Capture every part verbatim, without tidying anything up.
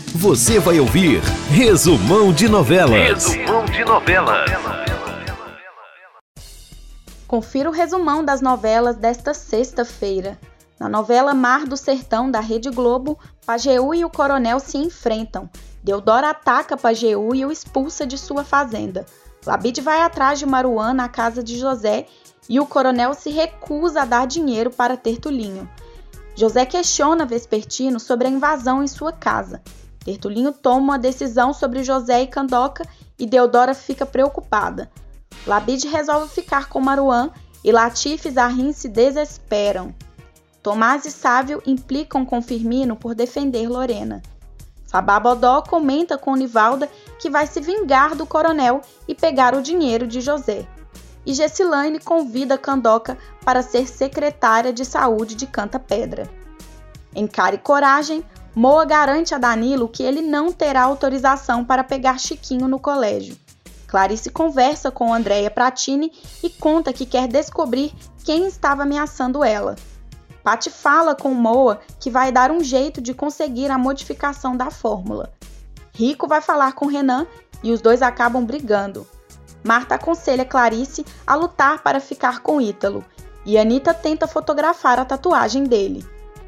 Você vai ouvir Resumão de Novelas. Resumão de Novelas. Confira o resumão das novelas desta sexta-feira. Na novela Mar do Sertão, da Rede Globo, Pajeú e o Coronel se enfrentam. Deodora ataca Pajeú e o expulsa de sua fazenda. Labide vai atrás de Maruã na casa de José e o Coronel se recusa a dar dinheiro para Tertulinho. José questiona Vespertino sobre a invasão em sua casa. Tertulinho toma uma decisão sobre José e Candoca e Deodora fica preocupada. Labide resolve ficar com Maruã e Latife e Zarrim se desesperam. Tomás e Sávio implicam com Firmino por defender Lorena. Fabá Bodó comenta com Nivalda que vai se vingar do coronel e pegar o dinheiro de José. E Gessilane convida Candoca para ser secretária de saúde de Canta Pedra. Em Cara e Coragem, Moa garante a Danilo que ele não terá autorização para pegar Chiquinho no colégio. Clarice conversa com Andréia Pratini e conta que quer descobrir quem estava ameaçando ela. Pati fala com Moa que vai dar um jeito de conseguir a modificação da fórmula. Rico vai falar com Renan e os dois acabam brigando. Marta aconselha Clarice a lutar para ficar com Ítalo e Anita tenta fotografar a tatuagem dele.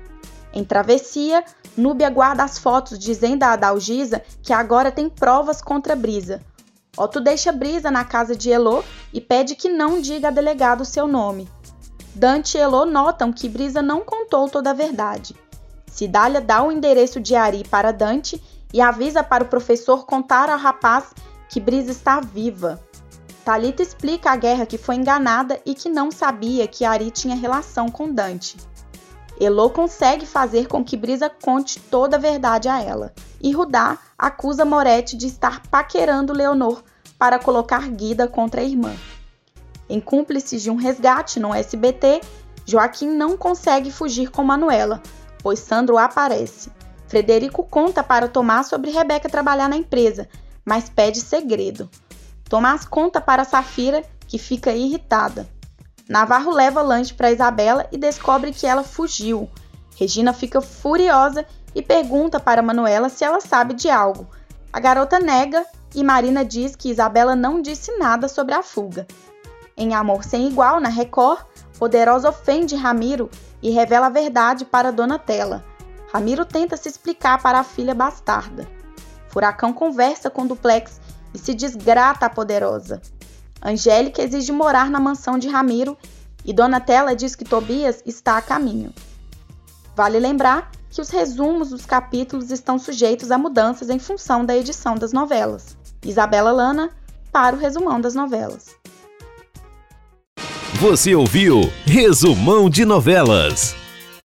Em Travessia, Núbia guarda as fotos dizendo a Adalgisa que agora tem provas contra Brisa. Otto deixa Brisa na casa de Elô e pede que não diga a delegado seu nome. Dante e Elô notam que Brisa não contou toda a verdade. Cidália dá o endereço de Ari para Dante e avisa para o professor contar ao rapaz que Brisa está viva. Thalita explica à Guerra que foi enganada e que não sabia que Ari tinha relação com Dante. Elô consegue fazer com que Brisa conte toda a verdade a ela. E Rudá acusa Moretti de estar paquerando Leonor para colocar Guida contra a irmã. Em Cúmplices de um Resgate no S B T, Joaquim não consegue fugir com Manuela, pois Sandro aparece. Frederico conta para Tomás sobre Rebeca trabalhar na empresa, mas pede segredo. Tomás conta para Safira, que fica irritada. Navarro leva lanche para Isabela e descobre que ela fugiu. Regina fica furiosa e pergunta para Manuela se ela sabe de algo. A garota nega e Marina diz que Isabela não disse nada sobre a fuga. Em Amor Sem Igual, na Record, Poderosa ofende Ramiro e revela a verdade para Donatella. Ramiro tenta se explicar para a filha bastarda. Furacão conversa com Duplex e se desgrata a Poderosa. Angélica exige morar na mansão de Ramiro e Donatella diz que Tobias está a caminho. Vale lembrar que os resumos dos capítulos estão sujeitos a mudanças em função da edição das novelas. Isabela Lana, para o Resumão das Novelas. Você ouviu Resumão de Novelas.